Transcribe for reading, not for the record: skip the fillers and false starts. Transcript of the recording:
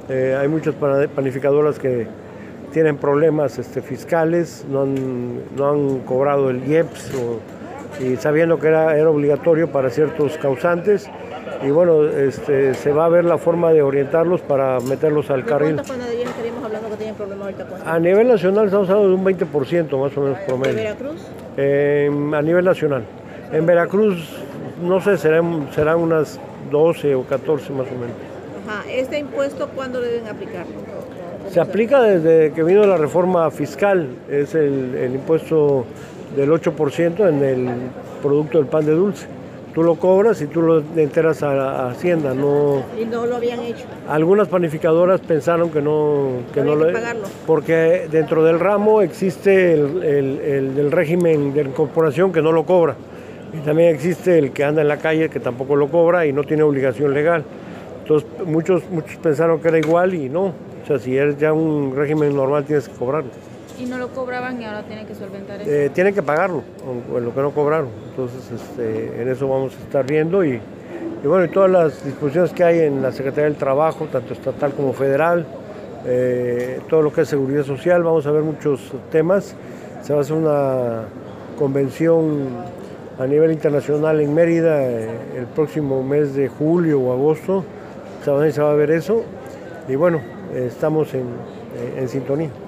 Hay muchas panificadoras que tienen problemas fiscales, no han cobrado el IEPS y sabiendo que era obligatorio para ciertos causantes. Y bueno, se va a ver la forma de orientarlos para meterlos al carril. ¿Cuántas panaderías estaríamos hablando que tienen problemas ahorita con esto? A nivel nacional estamos hablando de un 20% más o menos promedio. ¿De Veracruz? A nivel nacional. En Veracruz, no sé, serán unas 12 o 14 más o menos. Ajá. ¿Este impuesto cuándo deben aplicarlo? Se aplica desde que vino la reforma fiscal, es el impuesto del 8% en el producto del pan de dulce. Tú lo cobras y tú lo enteras a Hacienda. No, y no lo habían hecho. Algunas panificadoras pensaron que no lo pagarlo. Porque dentro del ramo existe el del régimen de incorporación que no lo cobra. Y también existe el que anda en la calle que tampoco lo cobra y no tiene obligación legal. Entonces muchos pensaron que era igual y no. O sea, si eres ya un régimen normal tienes que cobrarlo. Y no lo cobraban y ahora tienen que solventar eso. Tienen que pagarlo, o lo que no cobraron. Entonces, en eso vamos a estar viendo y bueno, y todas las disposiciones que hay en la Secretaría del Trabajo, tanto estatal como federal, todo lo que es seguridad social, vamos a ver muchos temas. Se va a hacer una convención a nivel internacional en Mérida el próximo mes de julio o agosto. Se va a ver eso y bueno, estamos en sintonía.